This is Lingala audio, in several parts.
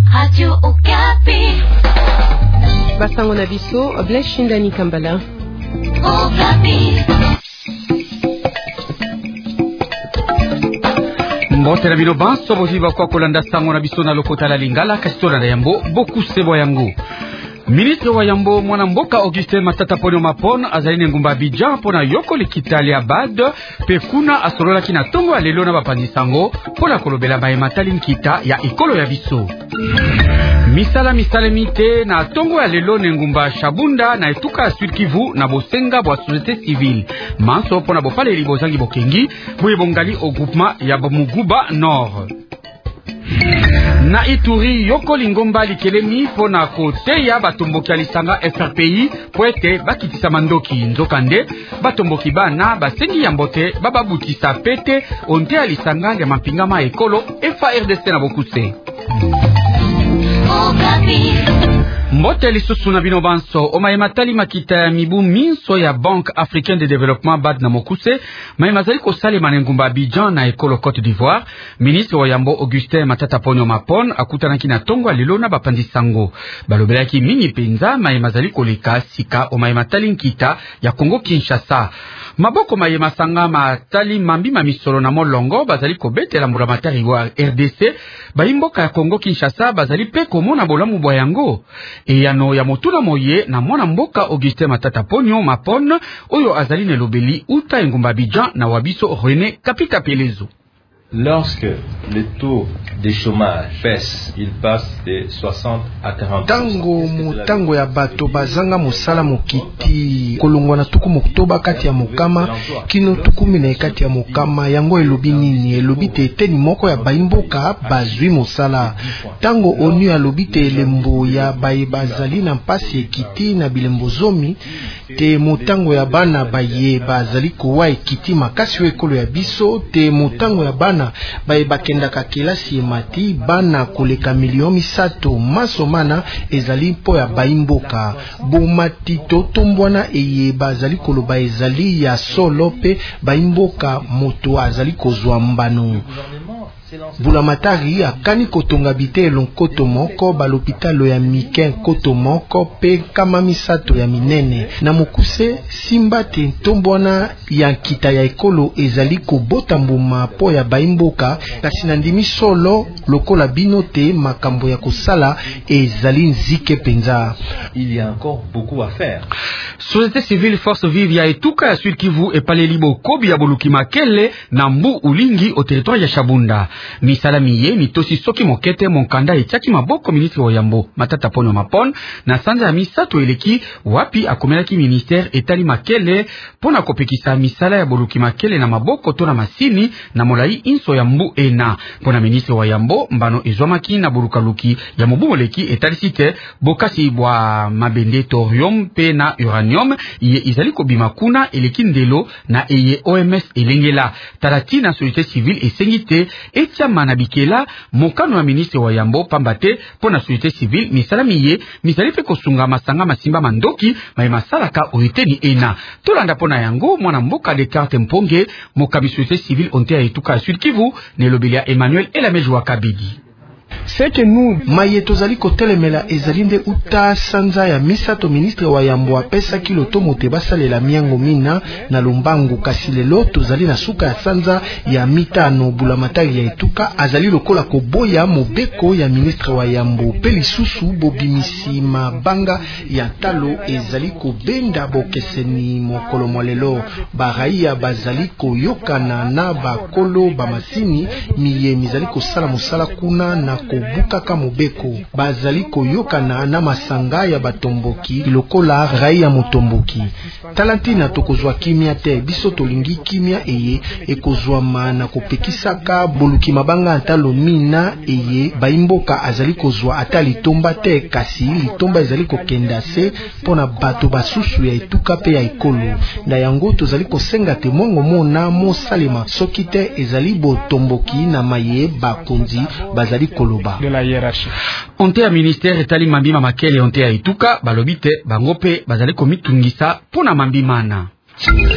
Radio Okapi. Basango na biso, Bleshindani Kambala. Okapi. Mbote na bino banso boziba kwa kolanda sango na biso na lokota la lingala kasitona na yambo boku sebo yango. Ministre wa yambo mwana mboka Augustin Matata Ponyo Mapon azali ngumba Abidjan pona yoko likitali abad pe kuna asolola kina tongo alelo na bapandi sango pona kolobela bae matali nkita ya ekolo ya biso. Misala mite na tongo alelo ngumba Shabunda na etuka Sud Kivu na bosenga bwa société civile. Manso pona bopale libozangi bokengi boye bongali au groupement ya Muguba Nord. Na Ituri yoko lingomba likelemi pona kote ya batomboki alisanga FRPI poete bakitisa mandoki nzokande batomboki bana basengi ya mbote bababutisa pete onte alisanga ya mapingama ekolo FARDC na bokuse. Mbote lisusu na bino banso omayematali makita ya mibu minso ya Banque Africaine de Développement BAD na mokuse mayemazali kosalema na ngumba Abidjan na ekolo Côte d'Ivoire. Ministre wa yambo Augustin Matata Ponyo Mapon akutanaki na tongo alelo na bapandi sango balobelaki mingi penza mayemazali koleka sika omayematali nkita ya Congo Kinshasa. Maboko mayema sanga matali mambi mamisolo na molongo bazali kobetela mbulamatari wa RDC baimboka ya Congo Kinshasa bazali pe komona bolamu bwa yango eyano ya motuna moye na mwana mboka Augustin Matata Ponyo Mapon oyo azali ne lobeli uta ngumba Abidjan na wabiso René Kapita Pelezo. Lorsque le taux de chômage baisse, il passe de 60 à 40%. Tango ya bato bazanga musala mokiti kolongwa na tuku moktoba kati ya mokama kino tuku mina kati ya mokama yango elobi nini elobi te eteni moko ya baimboka bazwi musala tango onu elobi te elembo ya baye bazali na mpasi ekiti na bilembo zomi te motango ya bana baye bazali kowa ekiti makasi ekolo ya biso te motango ya bana baye bakendaka kelasi emati bana koleka milioni 3 masomana ezali mpo ya baimboka bomati totombwana eye bazali koloba ezali ya solo pe baimboka moto azali kozwa mbano. Bulamatari akani kotonga bite lonkoto moko balopitalo ya Miken koto moko pe kama misato ya minene na mokuse simba te ntombwana ya nkita ya ekolo ezali kobota mbuma po ya baimboka kasi na ndimi solo lokola bino te makambo ya kosala ezali nzike penza. Il y a encore beaucoup à faire. Société civile force vive ya etuka ya Sud Kivu epale libo kobi ya boluki makele na mbu ulingi au territoire ya Shabunda. Misala miye mitosi soki mokete monkanda etiaki maboko ministre wa yambo Matata Ponyo Mapon na sanza ya misato eleki wapi akomelaki ministère etali makele pona kopekisa misala ya boluki makele na maboko to na masini na molai inso ya mbu ena pona ministre wa yambo mbano ezwamaki na bolukaluki ya mobu moleki etali site bokasi bwa mabende thorium pe na uranium iye izali kobima kuna eleki ndelo na eye OMS elengela talati na société civile esengite etia manabikela mokano ya ministre wa yambo pambate pona société civile misalamiye misali pe kosunga masanga masimba mandoki mai masalaka oiteni ena tolanda pona yango mwana mboka Descartes Mponge mokami société civile onte ya etuka Sud Kivu ne lobelia Emmanuel Elamejwa Kabidi. C'est que nous maye tozali kotelemela ezali nde uta sanza ya misato ministre wa yambo apesa kilo to mote basalela miango mina na lombangu kasi lelo tozali na suka ya sanza ya mitano bulamatari ya etuka azali lokola koboya mobeko ya ministre wa yambo pe lisusu bobimisi mabanga ya talo ezali kobenda bokeseni mokolo molelo baraia bazali koyokana na bakolo bamasini miye mizali kosala mosala kuna na kobukaka mobeko bazali koyokana na masanga ya batomboki lokola rai ya motomboki talantina tokozwa kimia te biso tolingi kimia eye ekozwama na kopekisaka boluki mabanga antalo mina eye baimboka azali kozwa ata litomba te kasi litomba ezali kokenda se pona bato basusu ya etuka pe ya ekolo na yango tozali kosenga te mongo mona mosalema soki te ezali botomboki na maye bakonzi bazali koloba de la hiérarchie. Onte ya ministère etali mambima makele onte ya etuka balobite bangope bazali komitungisa pona mambimana.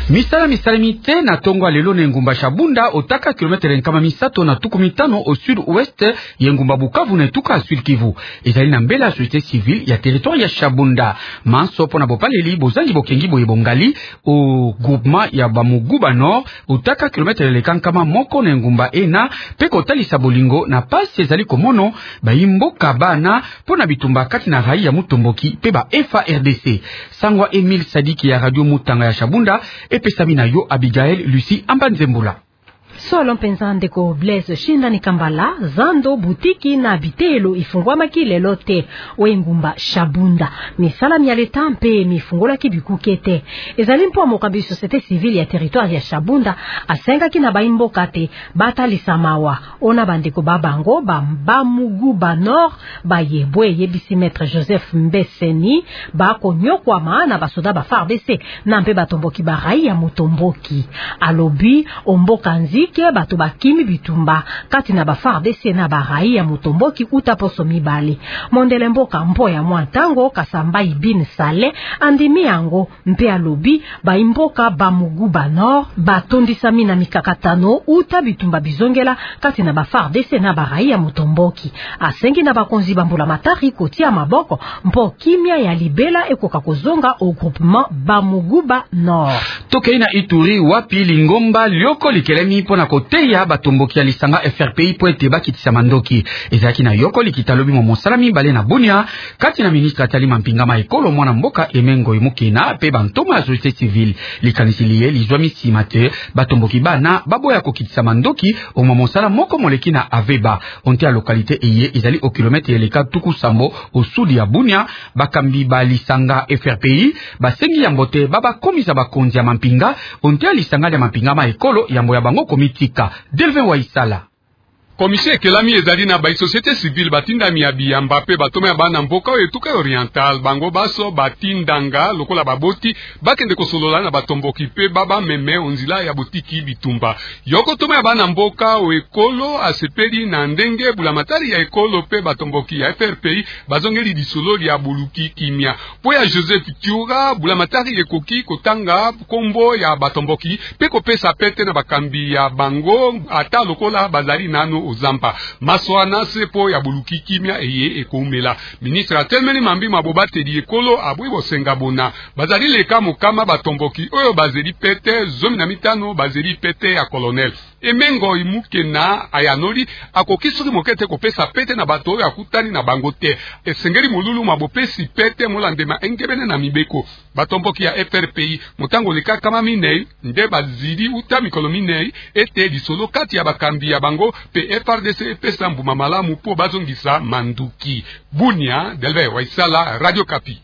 Misalamite na tongwa lelo na ngumba Shabunda otaka kilometre nkama misato na tuku mitano au sud-ouest ya ngumba Bukavu na tuka sud Kivu. Ezali na mbela société civile ya territoire ya Shabunda. Manso pona bopaleli bozangi bokengi boye bongali au groupement ya Bamuguba Nord otaka kilometre lekankama moko na ngumba ena peko talisa bolingo na pasi ezali komono bayimboka bana pona bitumba kati na rai ya Mutomboki pe ba FARDC. Sangwa Emile Sadiki ya Radio Mutanga ya Shabunda epesami na yo Abigail Lucie Ambanzembula. Solo mpenza ndeko Blaise Shindani Kambala zando butiki na bitelo ifungwamaki lelo te wengumba Shabunda misala mialeta mpe mifungola kibikukete ezali mpo mokambi société civile ya territoire ya Shabunda asenga kina baimboka te batalisa mawa ona bandeko babango Bamuguba Nord bayebwe yebisi maître Joseph Mbeseni bakonyokwa maana basoda ba FARDC na mpe batomboki barai ya Mutomboki alobi omboka nzike bato bakimi bitumba kati na ba FARDC na barai ya Mutomboki utaposo mibale mondele mboka mpo ya mwantango Kasamba Ibin Sale andimi yango mpe alobi baimboka Bamuguba Nord batondisami na mikakatano uta bitumba bizongela kati na ba FARDC na barai ya Mutomboki asengi na bakonzi bambula matari kotia maboko mpo kimia ya libela ekoka kozonga au groupement Bamuguba Nord. Tokei na Ituri wapi lingomba lioko likelemi pona koteya batomboki ya lisanga FRPI po ete bakitisa mandoki ezaki na yoko likitalobi mo mosalami bale na Bunia kati na ministre atali mampingama ekolo mwana mboka Emengo Imukena pe bantoma ya société civile likanisiliye lizwami simate batomboki bana baboya kokitisa mandoki o mosala moko moleki na Aveba onte ya localité eye ezali au kilomètre eleka tuku sambo au sud ya Bunia bakambi ba lisanga FRPI basengi ya mbote baba komisa bakonzi ya mampinga onte ya lisanga ya mampingama ekolo yambo ya bango komitika Delvin Waisala. Komisie ekelami ezali na ba société civile batindami ya biyamba pe batome ya bana mboka oyo etuka oriental bango baso batindanga lokola baboti bakende kosolola na batomboki pe baba meme onzila ya botiki bitumba yoko tome ya bana mboka o ekolo asepeli na ndenge bulamatari ya ekolo pe batomboki ya FRPI bazongeli disolo ya buluki kimia po ya Joseph Tiura bulamatari ekoki kotanga kombo ya batomboki pe kopesa pete na bakambi ya bango ata lokola bazali nano ozamba maswana sepo ya buluki kimia eye ekomela ministre atelmeni mambi mabobate di ekolo abwi bosenga bona bazali leka mokama batomboki oyo bazeli pete zomi na mitano bazeli pete ya colonel Emengo Imukena ayanoli akokisuri mokete kopesa pete na bato oyo akutani na bango te esengeli mululu mabopesi pete molandema engebene na mibeko batomboki ya FRPI motango leka kama minei nde bazili uta mikolo minei ete disolo kati ya bakambi ya bango pe FRDC pesa mbuma malamu po bazongisa manduki. Bunia Delve Waisala Radio Kapi.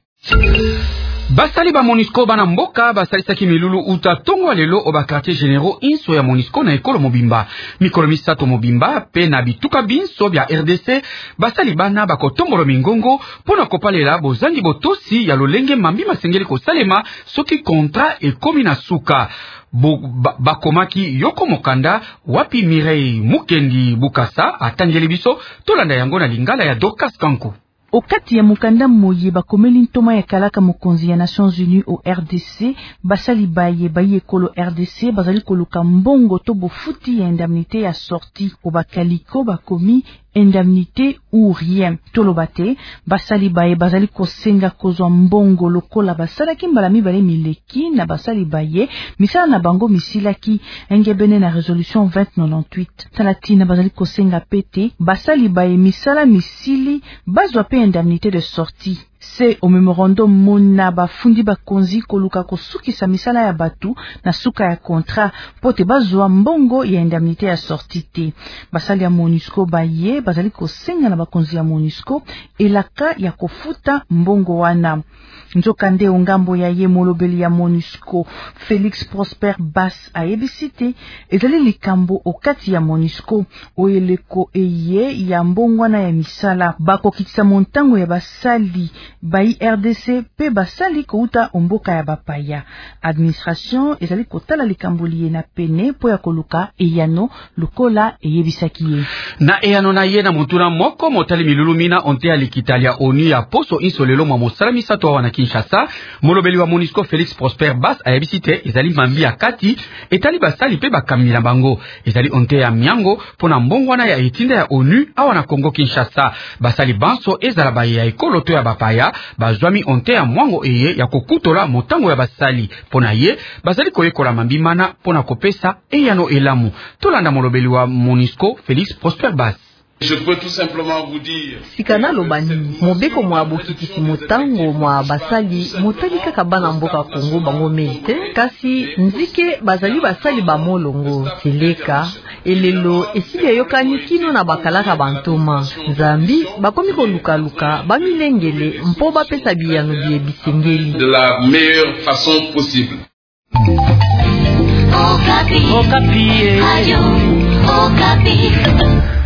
Basali ba Monisco bana mboka basalisaki milulu uta tongwa lelo oba quartier généraux inso ya Monisco na ekolo mobimba mikolo misato mobimba pe na bituka binso bya RDC basali bana bakotombolo mingongo pona kopalela bozangi botosi ya lolenge mambi masengeli kosalema soki kontra ekomi na suka bakomaki yoko mokanda wapi Mirei Mukendi Bukasa atangeli biso tolanda yango na lingala ya Dorcas Kanku. Okati ya mukanda moye bakomeli ntoma ya kalaka mokonzi ya Nations Unies au RDC basali baye ekolo RDC bazali koluka mbongo to bofuti ya indemnité ya sortie o bakaliko bakomi indemnité ou rien tolobate basali baye bazali kosenga kozwa mbongo lokola basalaki mbala mibale mileki na basali baye misala na bango misilaki engebene na résolution 2098 talatina bazali kosenga pete basali baye misala misili bazwa pe indemnité de sortie se au memorandum mona bafundi bakonzi koluka kosukisa misala ya batu na suka ya contrat pote bazwa mbongo ya indemnité ya sortie te basali ya MONUSCO baye bazali kosenga na bakonzi ya MONUSCO elaka ya kofuta mbongo wana nzokande ongambo ya ye molobeli ya MONUSCO Félix Prosper Bass ayebisite ezali likambo okati ya MONUSCO oyeleko eye ya mbongwana ya misala bakokitisa montango ya basali bai RDC pe basali kouta omboka ya bapaya. Administration ezali kotala likamboli na pene po ya koluka eyano lokola eyebisaki ye. Na eyano na ye na mutuna moko motali milulumina onte ya likitalia ONU ya poso insolelo mwa mosala misato wana Kinshasa. Molobeli wa MONUSCO Félix Prosper Bass ayebisite ezali mambi ya kati etali basali pe bakamila bango. Ezali onte ya miango pona mbongwana ya etinda ya ONU awa na Kongo Kinshasa. Basali banso ezala baye ya ekoloto ya bapaya bazwami onte ya mwango eye ya kokutola motango ya basali. Pona ye bazali koyekola mambi mana pona kopesa eyano elamu. Tolanda molobeli wa MONUSCO Félix Prosper Bass. Je peux tout simplement vous dire sikana lobani mobeko mwa bokitisi motango mwa basali motali kaka bana mboka Kongo bango melite kasi nzike bazali basali ba molongo seleka elelo esili yokani kino na bakalaka bantoma Zambi bakomi koluka bamilengele mpo bapesa biyano bie bisengeli de la meilleure façon possible. Okapi. Okapi. Ayo. Okapi.